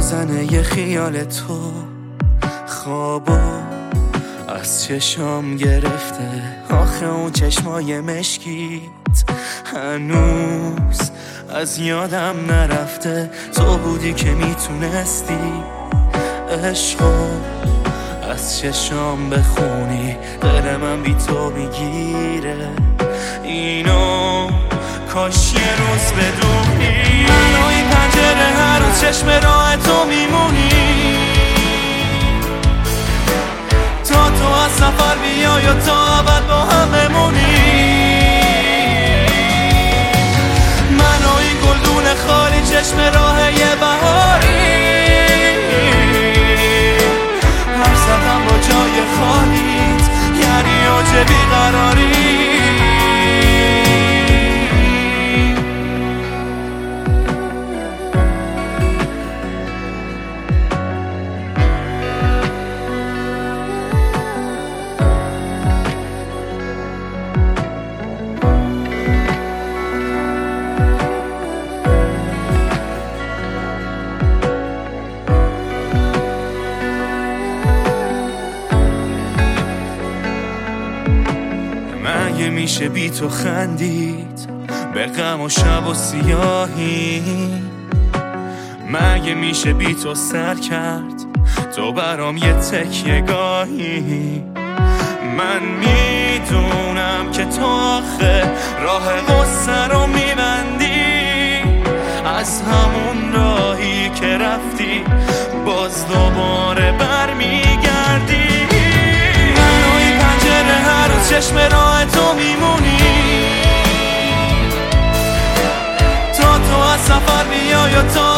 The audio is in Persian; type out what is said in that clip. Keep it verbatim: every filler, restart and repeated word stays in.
میزنه یه خیال تو، خوابو از چشام گرفته. آخه اون چشمای مشکیت هنوز از یادم نرفته. تو بودی که میتونستی عشقو از چشام بخونی. دل من بی تو میگیره اینو، کاش یه روز بدونی. منو این پنجره هر روز چشم راه تو میمونی. تا تو از سفر بیای و تا ابد با هم بمونی. منو این گلدون خالی چشم راه یه بهاری. هم زدم با جای خالیت یعنی اوج بیقراری. مگه میشه بی تو خندید به غم و شب و سیاهی؟ مگه میشه بی تو سر کرد تو برام یه تکیه گاهی؟ من میدونم که تو آخه راه غصه رو میبندی. از همون راهی که رفتی باز دوباره برمیگردی. منو این پنجره هر روز چشم راه تو میمونی. تا تو از سفر بیای و تا